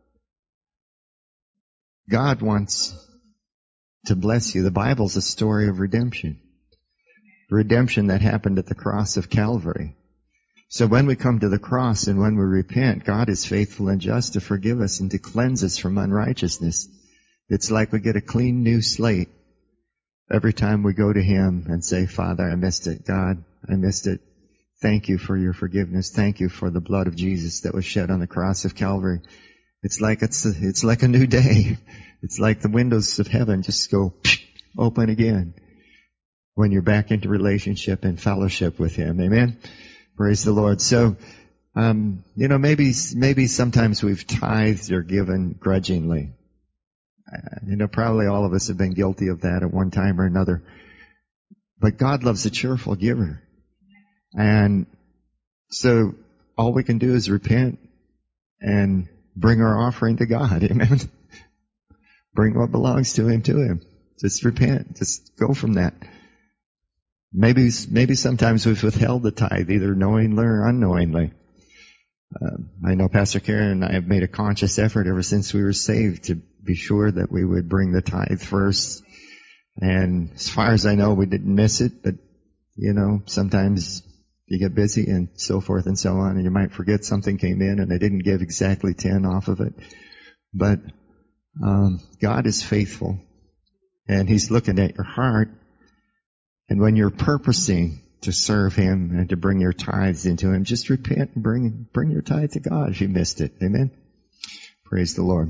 God wants to bless you. The Bible's a story of redemption. Redemption that happened at the cross of Calvary. So when we come to the cross and when we repent, God is faithful and just to forgive us and to cleanse us from unrighteousness. It's like we get a clean new slate every time we go to him and say, Father, I missed it. God, I missed it. Thank you for your forgiveness. Thank you for the blood of Jesus that was shed on the cross of Calvary. It's like it's a, it's like a new day. It's like the windows of heaven just go open again when you're back into relationship and fellowship with him. Amen. Praise the Lord. So, um, you know, maybe, maybe sometimes we've tithed or given grudgingly. Uh, you know, probably all of us have been guilty of that at one time or another. But God loves a cheerful giver. And so all we can do is repent and bring our offering to God. Amen. Bring what belongs to him to him. Just repent. Just go from that. Maybe, maybe sometimes we've withheld the tithe, either knowingly or unknowingly. Um, I know Pastor Karen and I have made a conscious effort ever since we were saved to be sure that we would bring the tithe first. And as far as I know, we didn't miss it, but, you know, sometimes you get busy and so forth and so on, and you might forget something came in and I didn't give exactly ten off of it. But um, God is faithful, and he's looking at your heart. And when you're purposing to serve him and to bring your tithes into him, just repent and bring, bring your tithe to God if you missed it. Amen? Praise the Lord.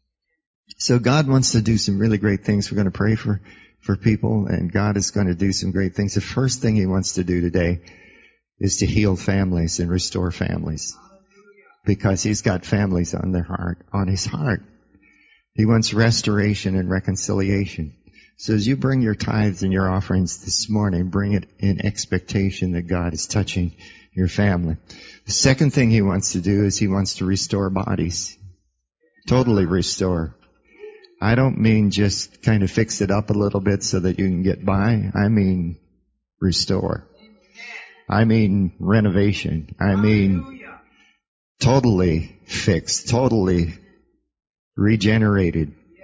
So God wants to do some really great things. We're going to pray for, for people, and God is going to do some great things. The first thing he wants to do today is to heal families and restore families, because he's got families on their heart, on his heart. He wants restoration and reconciliation. So as you bring your tithes and your offerings this morning, bring it in expectation that God is touching your family. The second thing he wants to do is he wants to restore bodies. Totally restore. I don't mean just kind of fix it up a little bit so that you can get by. I mean restore. I mean renovation. I mean totally fixed, totally regenerated.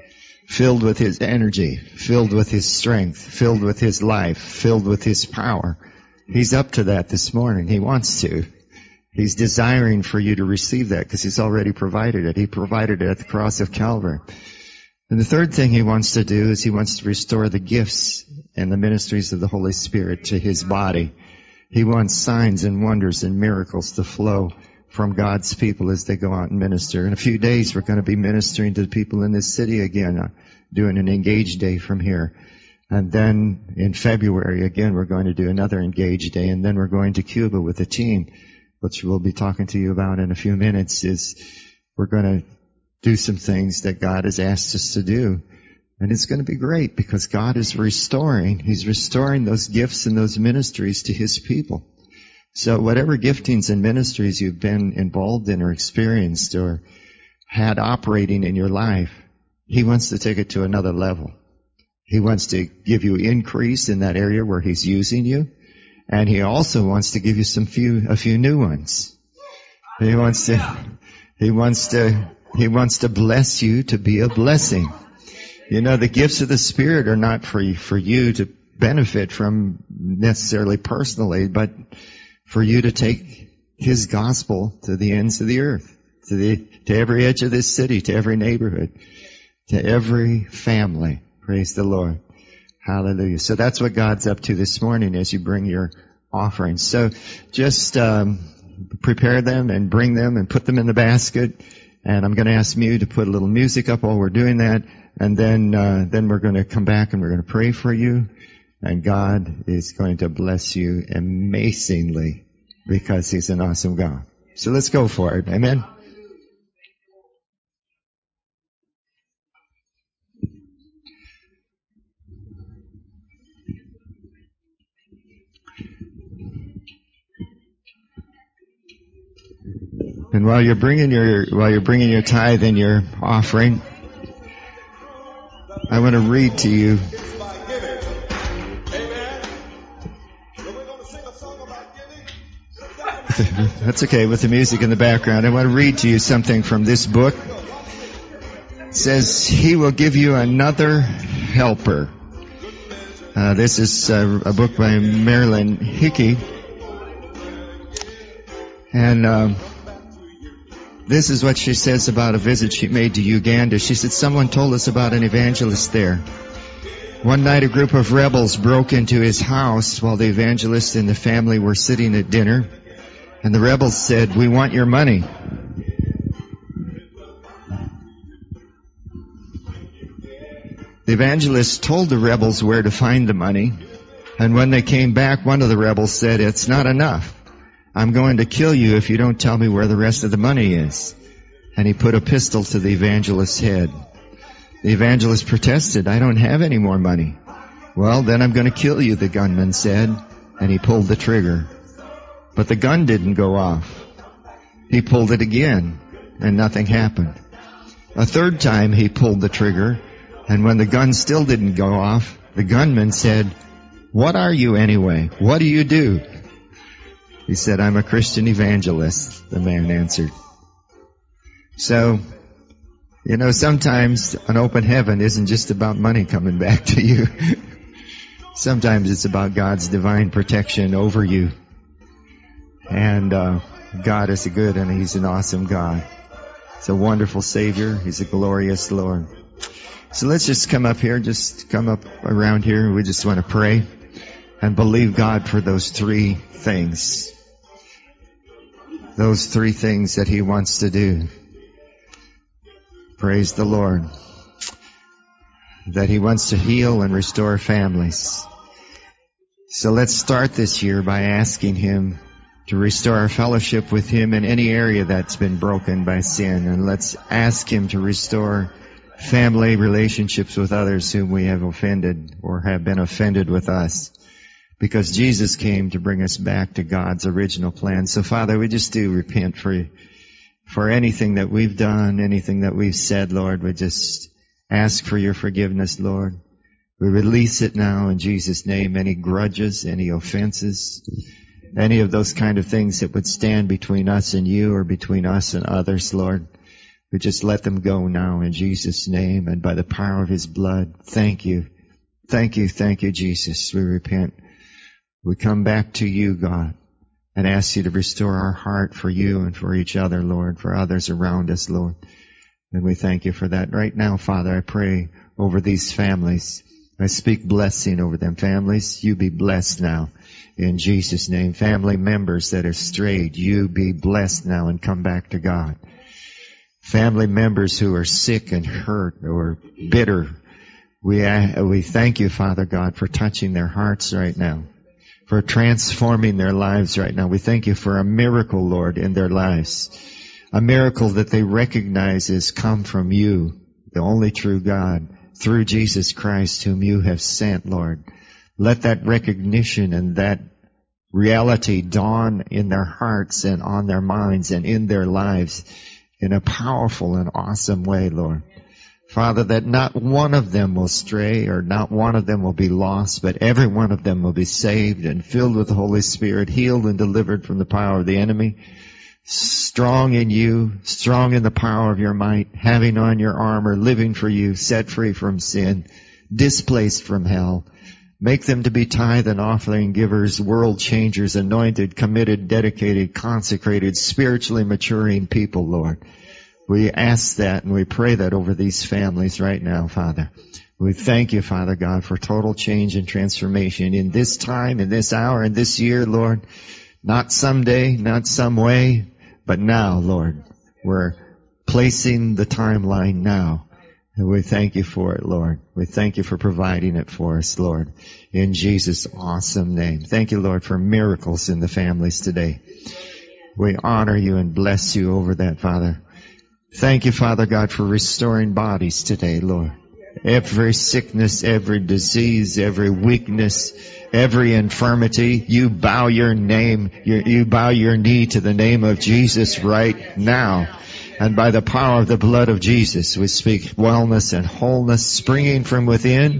filled with His energy, filled with His strength, filled with His life, filled with His power. He's up to that this morning. He wants to. He's desiring for you to receive that because He's already provided it. He provided it at the cross of Calvary. And the third thing He wants to do is He wants to restore the gifts and the ministries of the Holy Spirit to His body. He wants signs and wonders and miracles to flow from God's people as they go out and minister. In a few days, we're going to be ministering to the people in this city again, uh, doing an Engage Day from here. And then in February, again, we're going to do another Engage Day. And then we're going to Cuba with a team, which we'll be talking to you about in a few minutes, is we're going to do some things that God has asked us to do. And it's going to be great because God is restoring. He's restoring those gifts and those ministries to His people. So whatever giftings and ministries you've been involved in or experienced or had operating in your life, He wants to take it to another level. He wants to give you increase in that area where He's using you. And He also wants to give you some few, a few new ones. He wants to, He wants to, He wants to bless you to be a blessing. You know, the gifts of the Spirit are not for you, for you to benefit from necessarily personally, but for you to take His gospel to the ends of the earth, to the, to every edge of this city, to every neighborhood, to every family. Praise the Lord. Hallelujah. So that's what God's up to this morning as you bring your offerings. So just um, prepare them and bring them and put them in the basket. And I'm going to ask Mew to put a little music up while we're doing that. And then uh, then we're going to come back and we're going to pray for you. And God is going to bless you amazingly because He's an awesome God. So let's go for it. Amen. And while you're bringing your while you're bringing your tithe and your offering, I want to read to you. That's okay with the music in the background. I want to read to you something from this book. It says, He will give you another helper. Uh, this is uh, a book by Marilyn Hickey. And um, this is what she says about a visit she made to Uganda. She said, someone told us about an evangelist there. One night a group of rebels broke into his house while the evangelist and the family were sitting at dinner. And the rebels said, we want your money. The evangelist told the rebels where to find the money. And when they came back, one of the rebels said, it's not enough. I'm going to kill you if you don't tell me where the rest of the money is. And he put a pistol to the evangelist's head. The evangelist protested, I don't have any more money. Well, then I'm going to kill you, the gunman said. And he pulled the trigger. But the gun didn't go off. He pulled it again, and nothing happened. A third time he pulled the trigger, and when the gun still didn't go off, the gunman said, what are you anyway? What do you do? He said, I'm a Christian evangelist, the man answered. So, you know, sometimes an open heaven isn't just about money coming back to you. Sometimes it's about God's divine protection over you. And uh, God is a good and He's an awesome God. He's a wonderful Savior. He's a glorious Lord. So let's just come up here, just come up around here. We just want to pray and believe God for those three things. Those three things that He wants to do. Praise the Lord. That He wants to heal and restore families. So let's start this year by asking Him to restore our fellowship with Him in any area that's been broken by sin. And let's ask Him to restore family relationships with others whom we have offended or have been offended with us. Because Jesus came to bring us back to God's original plan. So Father, we just do repent for, for anything that we've done, anything that we've said, Lord. We just ask for your forgiveness, Lord. We release it now in Jesus' name. Any grudges, any offenses, any of those kind of things that would stand between us and you or between us and others, Lord. We just let them go now in Jesus' name and by the power of His blood. Thank you. Thank you, thank you, Jesus. We repent. We come back to you, God, and ask you to restore our heart for you and for each other, Lord, for others around us, Lord. And we thank you for that. Right now, Father, I pray over these families. I speak blessing over them. Families, you be blessed now in Jesus' name. Family members that have strayed, you be blessed now and come back to God. Family members who are sick and hurt or bitter, we uh, we thank you, Father God, for touching their hearts right now, for transforming their lives right now. We thank you for a miracle, Lord, in their lives, a miracle that they recognize has come from you, the only true God, through Jesus Christ, whom you have sent, Lord. Let that recognition and that reality dawn in their hearts and on their minds and in their lives in a powerful and awesome way, Lord. Father, that not one of them will stray or not one of them will be lost, but every one of them will be saved and filled with the Holy Spirit, healed and delivered from the power of the enemy, strong in you, strong in the power of your might, having on your armor, living for you, set free from sin, displaced from hell. Make them to be tithe and offering givers, world changers, anointed, committed, dedicated, consecrated, spiritually maturing people, Lord. We ask that and we pray that over these families right now, Father. We thank you, Father God, for total change and transformation in this time, in this hour, in this year, Lord. Not someday, not some way, but now, Lord. We're placing the timeline now. And we thank you for it, Lord. We thank you for providing it for us, Lord. In Jesus' awesome name. Thank you, Lord, for miracles in the families today. We honor you and bless you over that, Father. Thank you, Father God, for restoring bodies today, Lord. Every sickness, every disease, every weakness, every infirmity, you bow your name, you, you bow your knee to the name of Jesus right now. And by the power of the blood of Jesus, we speak wellness and wholeness springing from within.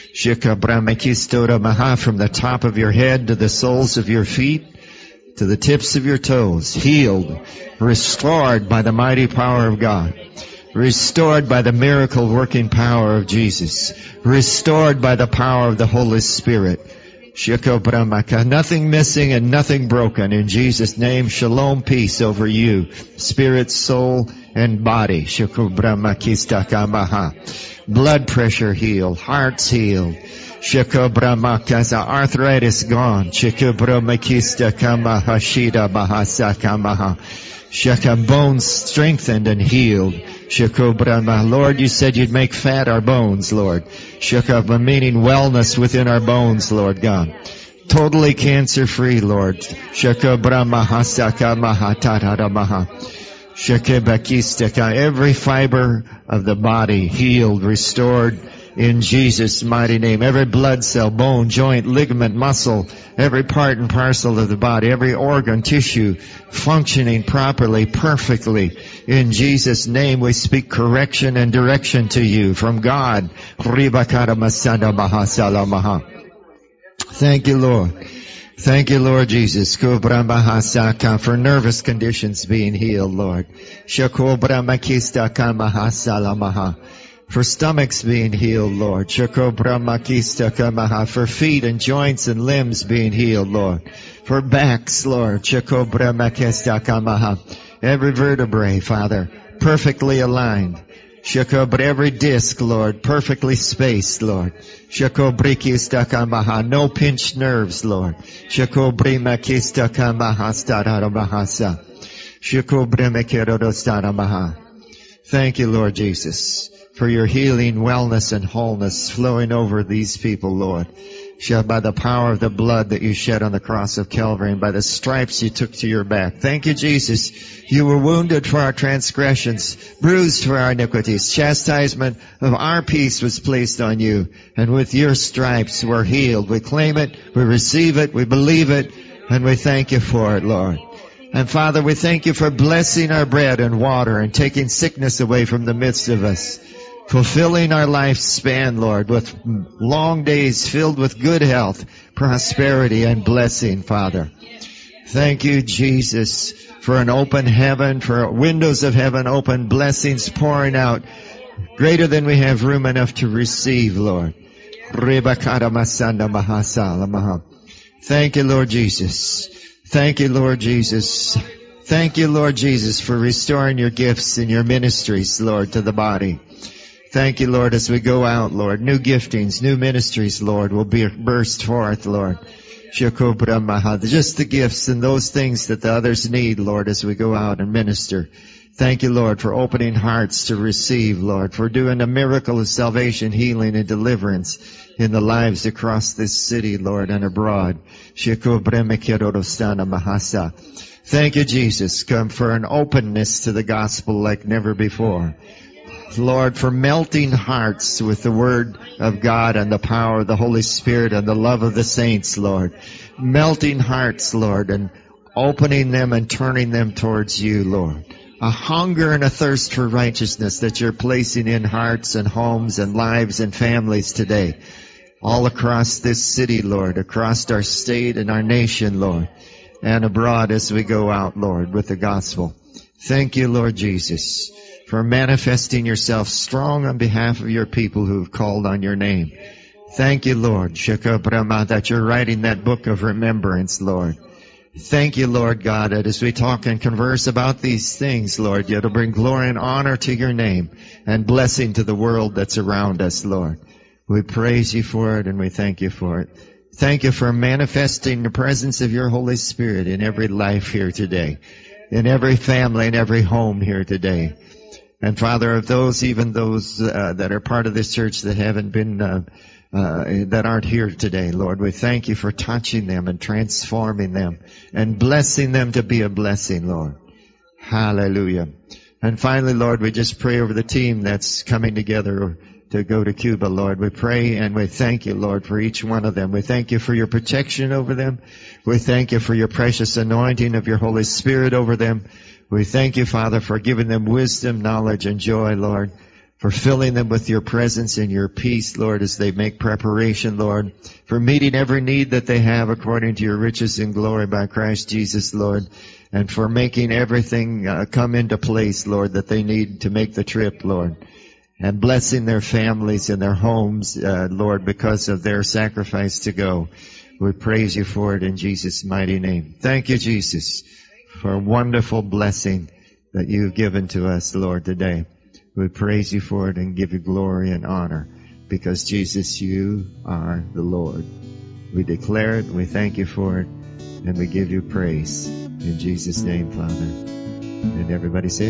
Shikabramakistoda maha, from the top of your head to the soles of your feet, to the tips of your toes, healed, restored by the mighty power of God, restored by the miracle working power of Jesus, restored by the power of the Holy Spirit. Shikobramaka, nothing missing and nothing broken. In Jesus' name, shalom, peace over you, spirit, soul, and body. Shikobramakistakamaha. Blood pressure healed, hearts healed. Shikobramakaza, arthritis gone. Shikobramakistakamaha, shida bahasakamaha. Shaka, bones strengthened and healed. Shakobrama, Lord, you said you'd make fat our bones, Lord. Shakaba, meaning wellness within our bones, Lord God. Totally cancer-free, Lord. Shakabrama hasaka mahataramaha. Shakebakistaka, every fiber of the body healed, restored in Jesus' mighty name. Every blood cell, bone, joint, ligament, muscle, every part and parcel of the body, every organ, tissue, functioning properly, perfectly. In Jesus' name, we speak correction and direction to you from God. Thank you, Lord. Thank you, Lord Jesus. For nervous conditions being healed, Lord. For stomachs being healed, Lord. For feet and joints and limbs being healed, Lord. For backs, Lord. Every vertebrae, Father, perfectly aligned. But every disc, Lord, perfectly spaced, Lord. No pinched nerves, Lord. Thank you, Lord Jesus, for your healing, wellness, and wholeness flowing over these people, Lord. By the power of the blood that you shed on the cross of Calvary and by the stripes you took to your back. Thank you, Jesus. You were wounded for our transgressions, bruised for our iniquities. Chastisement of our peace was placed on you, and with your stripes we're healed. We claim it, we receive it, we believe it, and we thank you for it, Lord. And Father, we thank you for blessing our bread and water and taking sickness away from the midst of us. Fulfilling our lifespan, Lord, with long days filled with good health, prosperity, and blessing, Father. Thank you, Jesus, for an open heaven, for windows of heaven open, blessings pouring out, greater than we have room enough to receive, Lord. Thank you, Lord Jesus. Thank you, Lord Jesus. Thank you, Lord Jesus, for restoring your gifts and your ministries, Lord, to the body. Thank you, Lord, as we go out, Lord. New giftings, new ministries, Lord, will be burst forth, Lord. Just the gifts and those things that the others need, Lord, as we go out and minister. Thank you, Lord, for opening hearts to receive, Lord, for doing a miracle of salvation, healing, and deliverance in the lives across this city, Lord, and abroad. Thank you, Jesus, come for an openness to the gospel like never before. Lord, for melting hearts with the Word of God and the power of the Holy Spirit and the love of the saints, Lord. Melting hearts, Lord, and opening them and turning them towards you, Lord. A hunger and a thirst for righteousness that you're placing in hearts and homes and lives and families today. All across this city, Lord, across our state and our nation, Lord, and abroad as we go out, Lord, with the gospel. Thank you, Lord Jesus, for manifesting yourself strong on behalf of your people who have called on your name. Thank you, Lord, that you're writing that book of remembrance, Lord. Thank you, Lord God, that as we talk and converse about these things, Lord, you'll bring glory and honor to your name and blessing to the world that's around us, Lord. We praise you for it and we thank you for it. Thank you for manifesting the presence of your Holy Spirit in every life here today, in every family, in every home here today. And Father, of those, even those uh, that are part of this church that haven't been, uh, uh, that aren't here today, Lord, we thank you for touching them and transforming them and blessing them to be a blessing, Lord. Hallelujah. And finally, Lord, we just pray over the team that's coming together to go to Cuba, Lord. We pray and we thank you, Lord, for each one of them. We thank you for your protection over them. We thank you for your precious anointing of your Holy Spirit over them. We thank you, Father, for giving them wisdom, knowledge, and joy, Lord, for filling them with your presence and your peace, Lord, as they make preparation, Lord, for meeting every need that they have according to your riches and glory by Christ Jesus, Lord, and for making everything uh, come into place, Lord, that they need to make the trip, Lord, and blessing their families and their homes, uh, Lord, because of their sacrifice to go. We praise you for it in Jesus' mighty name. Thank you, Jesus, for a wonderful blessing that you've given to us, Lord, today. We praise you for it and give you glory and honor because, Jesus, you are the Lord. We declare it, we thank you for it, and we give you praise. In Jesus' name, Father. And everybody said,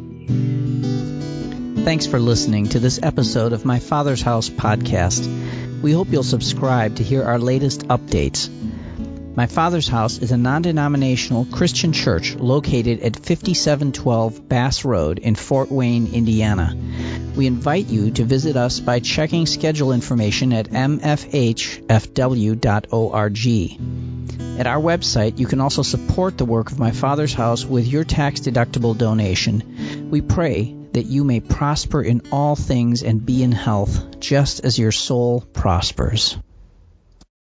thanks for listening to this episode of My Father's House podcast. We hope you'll subscribe to hear our latest updates. My Father's House is a non-denominational Christian church located at fifty-seven twelve Bass Road in Fort Wayne, Indiana. We invite you to visit us by checking schedule information at m f h f w dot org. At our website, you can also support the work of My Father's House with your tax-deductible donation. We pray that you may prosper in all things and be in health, just as your soul prospers.